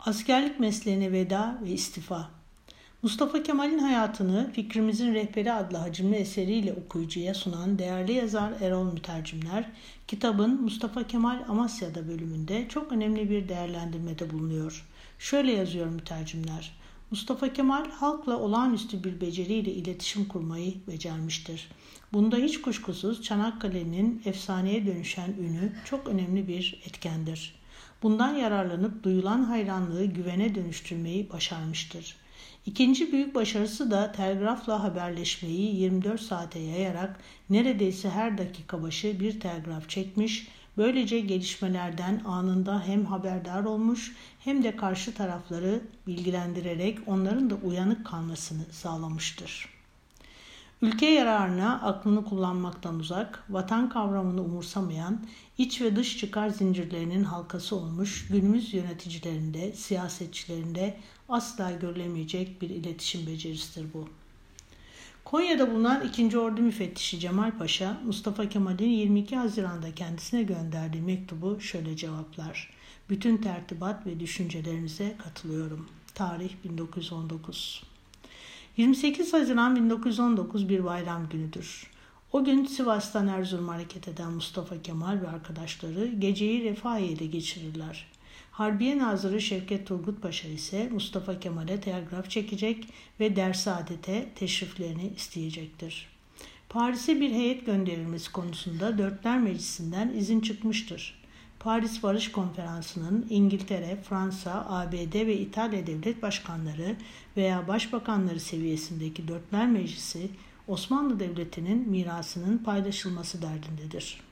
Askerlik mesleğine veda ve istifa. Mustafa Kemal'in hayatını Fikrimizin Rehberi adlı hacimli eseriyle okuyucuya sunan değerli yazar Erol Mütercimler, kitabın Mustafa Kemal Amasya'da bölümünde çok önemli bir değerlendirmede bulunuyor. Şöyle yazıyor Mütercimler: Mustafa Kemal halkla olağanüstü bir beceriyle iletişim kurmayı becermiştir. Bunda hiç kuşkusuz Çanakkale'nin efsaneye dönüşen ünü çok önemli bir etkendir. Bundan yararlanıp duyulan hayranlığı güvene dönüştürmeyi başarmıştır. İkinci büyük başarısı da telgrafla haberleşmeyi 24 saate yayarak neredeyse her dakika başı bir telgraf çekmiş, böylece gelişmelerden anında hem haberdar olmuş hem de karşı tarafları bilgilendirerek onların da uyanık kalmasını sağlamıştır. Ülke yararına aklını kullanmaktan uzak, vatan kavramını umursamayan, iç ve dış çıkar zincirlerinin halkası olmuş günümüz yöneticilerinde, siyasetçilerinde asla görülemeyecek bir iletişim becerisidir bu. Konya'da bulunan 2. Ordu Müfettişi Cemal Paşa, Mustafa Kemal'in 22 Haziran'da kendisine gönderdiği mektubu şöyle cevaplar: Bütün tertibat ve düşüncelerinize katılıyorum. Tarih 1919. 28 Haziran 1919 bir bayram günüdür. O gün Sivas'tan Erzurum'a hareket eden Mustafa Kemal ve arkadaşları geceyi Refahiye'de geçirirler. Harbiye Nazırı Şevket Turgut Paşa ise Mustafa Kemal'e telgraf çekecek ve Dersaadet'e teşriflerini isteyecektir. Paris'e bir heyet gönderilmesi konusunda Dörtler Meclisi'nden izin çıkmıştır. Paris Barış Konferansı'nın İngiltere, Fransa, ABD ve İtalya devlet başkanları veya başbakanları seviyesindeki Dörtler Meclisi, Osmanlı Devleti'nin mirasının paylaşılması derdindedir.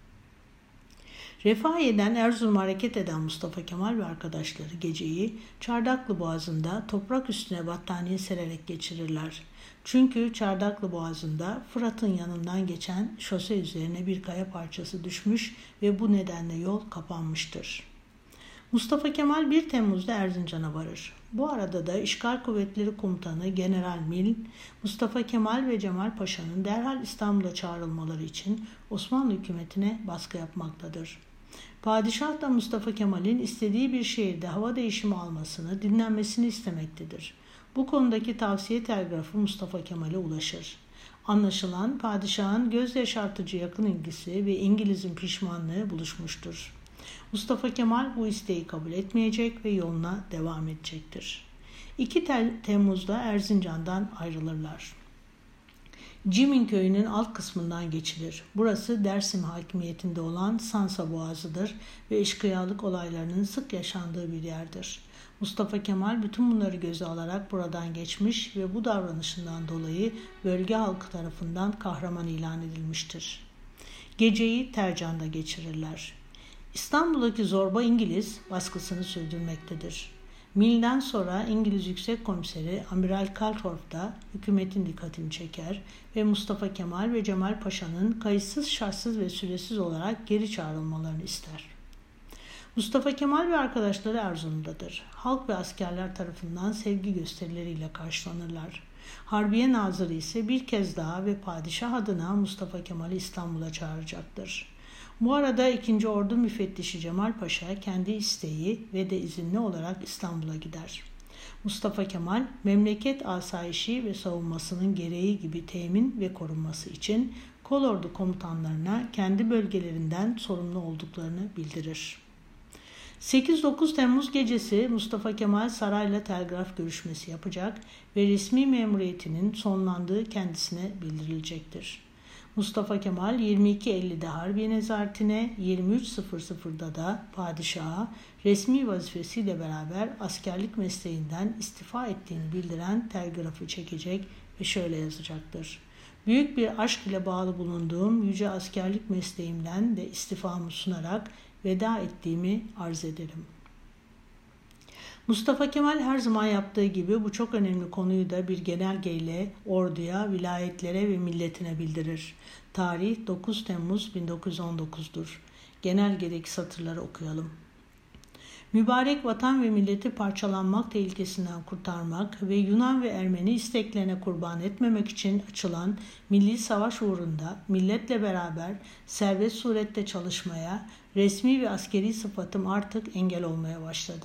Refahiye'den Erzurum'a hareket eden Mustafa Kemal ve arkadaşları geceyi Çardaklı Boğazı'nda toprak üstüne battaniye sererek geçirirler. Çünkü Çardaklı Boğazı'nda Fırat'ın yanından geçen şose üzerine bir kaya parçası düşmüş ve bu nedenle yol kapanmıştır. Mustafa Kemal 1 Temmuz'da Erzincan'a varır. Bu arada da İşgal Kuvvetleri Komutanı General Milne, Mustafa Kemal ve Cemal Paşa'nın derhal İstanbul'a çağrılmaları için Osmanlı hükümetine baskı yapmaktadır. Padişah da Mustafa Kemal'in istediği bir şehirde hava değişimi almasını, dinlenmesini istemektedir. Bu konudaki tavsiye telgrafı Mustafa Kemal'e ulaşır. Anlaşılan padişahın göz yaşartıcı yakın ilgisi ve İngiliz'in pişmanlığı buluşmuştur. Mustafa Kemal bu isteği kabul etmeyecek ve yoluna devam edecektir. 2 Temmuz'da Erzincan'dan ayrılırlar. Cimin köyünün alt kısmından geçilir. Burası Dersim hakimiyetinde olan Sansa Boğazı'dır ve eşkıyalık olaylarının sık yaşandığı bir yerdir. Mustafa Kemal bütün bunları göze alarak buradan geçmiş ve bu davranışından dolayı bölge halkı tarafından kahraman ilan edilmiştir. Geceyi Tercan'da geçirirler. İstanbul'daki zorba İngiliz baskısını sürdürmektedir. Milne'den sonra İngiliz Yüksek Komiseri Amiral Kaltorf da hükümetin dikkatini çeker ve Mustafa Kemal ve Cemal Paşa'nın kayıtsız, şartsız ve süresiz olarak geri çağrılmalarını ister. Mustafa Kemal ve arkadaşları Erzurum'dadır. Halk ve askerler tarafından sevgi gösterileriyle karşılanırlar. Harbiye Nazırı ise bir kez daha ve padişah adına Mustafa Kemal'i İstanbul'a çağıracaktır. Bu arada 2. Ordu Müfettişi Cemal Paşa kendi isteği ve de izinli olarak İstanbul'a gider. Mustafa Kemal, memleket asayişi ve savunmasının gereği gibi temin ve korunması için kolordu komutanlarına kendi bölgelerinden sorumlu olduklarını bildirir. 8-9 Temmuz gecesi Mustafa Kemal sarayla telgraf görüşmesi yapacak ve resmi memuriyetinin sonlandığı kendisine bildirilecektir. Mustafa Kemal 22.50'de Harbiye Nezaretine, 23.00'da da padişaha resmi vazifesiyle beraber askerlik mesleğinden istifa ettiğini bildiren telgrafı çekecek ve şöyle yazacaktır: Büyük bir aşk ile bağlı bulunduğum yüce askerlik mesleğimden de istifamı sunarak veda ettiğimi arz ederim. Mustafa Kemal her zaman yaptığı gibi bu çok önemli konuyu da bir genelgeyle orduya, vilayetlere ve milletine bildirir. Tarih 9 Temmuz 1919'dur. Genelgedeki satırları okuyalım. Mübarek vatan ve milleti parçalanmak tehlikesinden kurtarmak ve Yunan ve Ermeni isteklerine kurban etmemek için açılan milli savaş uğrunda milletle beraber serbest surette çalışmaya, resmi ve askeri sıfatım artık engel olmaya başladı.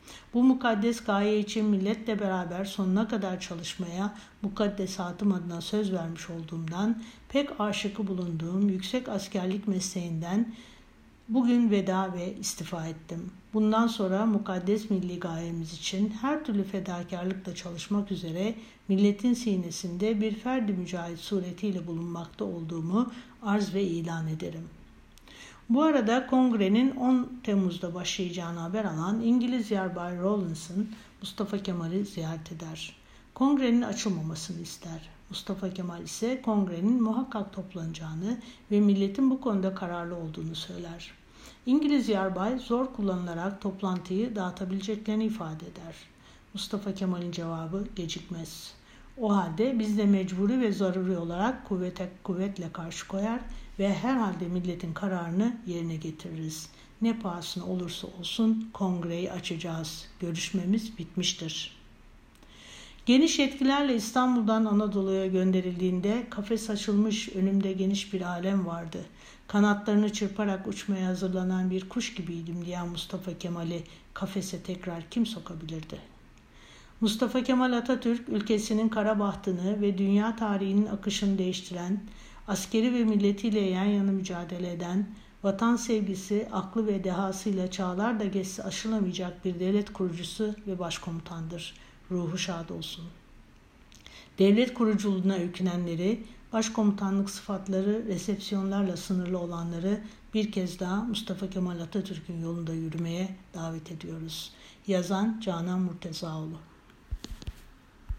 Bu mukaddes gaye için milletle beraber sonuna kadar çalışmaya mukaddesatım adına söz vermiş olduğumdan pek aşıkı bulunduğum yüksek askerlik mesleğinden bugün veda ve istifa ettim. Bundan sonra mukaddes milli gayemiz için her türlü fedakarlıkla çalışmak üzere milletin sinesinde bir ferdi mücahit suretiyle bulunmakta olduğumu arz ve ilan ederim. Bu arada kongrenin 10 Temmuz'da başlayacağını haber alan İngiliz Yarbay Rawlinson Mustafa Kemal'i ziyaret eder. Kongrenin açılmamasını ister. Mustafa Kemal ise kongrenin muhakkak toplanacağını ve milletin bu konuda kararlı olduğunu söyler. İngiliz yarbay zor kullanılarak toplantıyı dağıtabileceklerini ifade eder. Mustafa Kemal'in cevabı gecikmez. O halde biz de mecburi ve zaruri olarak kuvvetle karşı koyar ve herhalde milletin kararını yerine getiririz. Ne pahasına olursa olsun kongreyi açacağız. Görüşmemiz bitmiştir. Geniş yetkilerle İstanbul'dan Anadolu'ya gönderildiğinde kafes açılmış, önümde geniş bir alem vardı. Kanatlarını çırparak uçmaya hazırlanan bir kuş gibiydim diyen Mustafa Kemal'i kafese tekrar kim sokabilirdi? Mustafa Kemal Atatürk ülkesinin kara bahtını ve dünya tarihinin akışını değiştiren, askeri ve milletiyle yan yana mücadele eden, vatan sevgisi, aklı ve dehasıyla çağlar da geçse aşılamayacak bir devlet kurucusu ve başkomutandır. Ruhu şad olsun. Devlet kuruculuğuna öykünenleri, başkomutanlık sıfatları, resepsiyonlarla sınırlı olanları bir kez daha Mustafa Kemal Atatürk'ün yolunda yürümeye davet ediyoruz. Yazan Canan Murtezaoğlu.